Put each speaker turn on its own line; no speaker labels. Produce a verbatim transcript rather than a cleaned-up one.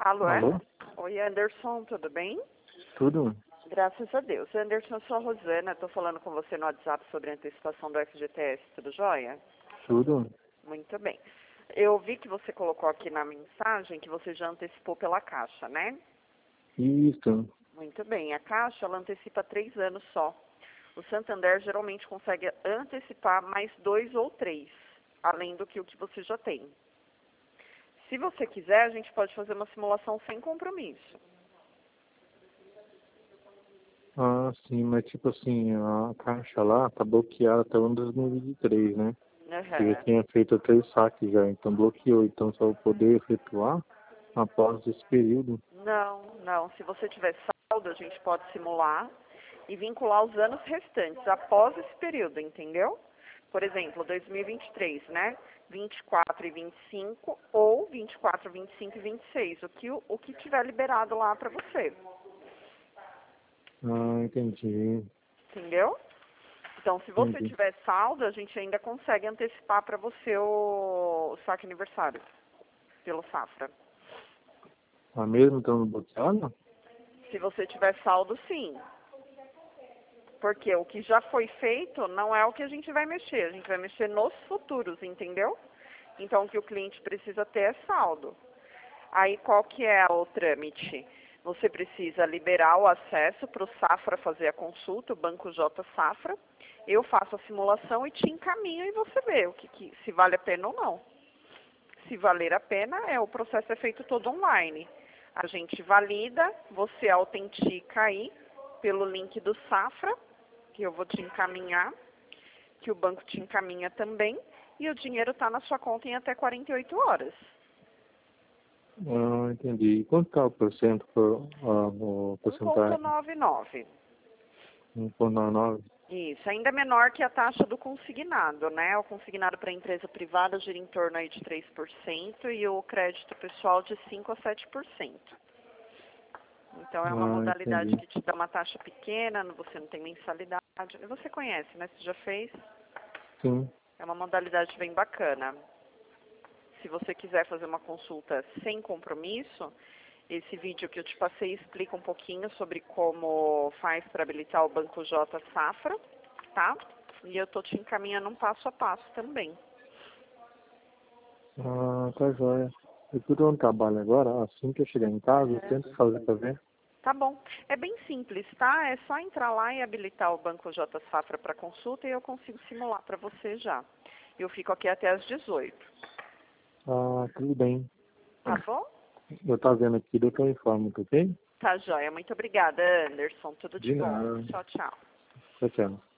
Alô?
Alô?
Oi, Anderson, tudo bem?
Tudo?
Graças a Deus. Anderson, eu sou a Rosana, estou falando com você no WhatsApp sobre a antecipação do F G T S, tudo jóia?
Tudo?
Muito bem. Eu vi que você colocou aqui na mensagem que você já antecipou pela Caixa, né?
Isso.
Muito bem. A Caixa, ela antecipa três anos só. O Santander geralmente consegue antecipar mais dois ou três, além do que o que você já tem. Se você quiser, a gente pode fazer uma simulação sem compromisso.
Ah, sim, mas tipo assim, a caixa lá tá bloqueada até o ano dois mil e vinte e três, né? Eu já
Aham.
tinha feito três saques já, então bloqueou. Então só vou poder efetuar após esse período.
Não, não. Se você tiver saldo, a gente pode simular e vincular os anos restantes após esse período, entendeu? Por exemplo, dois mil e vinte e três, né? vinte e quatro e vinte e cinco ou vinte e quatro, vinte e cinco e vinte e seis, o que, o que tiver liberado lá para você,
Ah, entendi.
entendeu? Então, se você
Entendi.
tiver saldo, a gente ainda consegue antecipar para você o, o saque aniversário, pelo Safra.
Ah, mesmo estando bloqueado?
Se você tiver saldo, sim. Porque o que já foi feito não é o que a gente vai mexer. A gente vai mexer nos futuros, entendeu? Então, o que o cliente precisa ter é saldo. Aí, qual que é o trâmite? Você precisa liberar o acesso para o Safra fazer a consulta, o Banco J Safra. Eu faço a simulação e te encaminho e você vê o que, que, se vale a pena ou não. Se valer a pena, é, o processo é feito todo online. A gente valida, você autentica aí pelo link do Safra, que eu vou te encaminhar, que o banco te encaminha também, e o dinheiro está na sua conta em até quarenta e oito horas.
Ah, entendi. E quanto tá o porcento, por, ah, o
um vírgula
porcentagem?
noventa e nove.
um vírgula nove?
Isso, ainda é menor que a taxa do consignado, né? O consignado para a empresa privada gira em torno aí de três por cento e o crédito pessoal de cinco a sete por cento. Então é uma
Ah,
modalidade
entendi.
que te dá uma taxa pequena, você não tem mensalidade. Você conhece, né? Você já fez?
Sim.
É uma modalidade bem bacana. Se você quiser fazer uma consulta sem compromisso, esse vídeo que eu te passei explica um pouquinho sobre como faz para habilitar o Banco J Safra, tá? E eu tô te encaminhando um passo a passo também.
Ah, tá joia. Eu tô dando trabalho agora, assim que eu chegar em casa, eu
É.
tento fazer pra ver.
Tá bom. É bem simples, tá? É só entrar lá e habilitar o Banco J Safra para consulta e eu consigo simular para você já. Eu fico aqui até às dezoito.
Ah, tudo bem.
Tá bom?
Eu tô vendo aqui, depois eu informo, ok?
Tá, joia. Muito obrigada, Anderson. Tudo de
De
bom.
nada.
Tchau, tchau.
Tchau, tchau.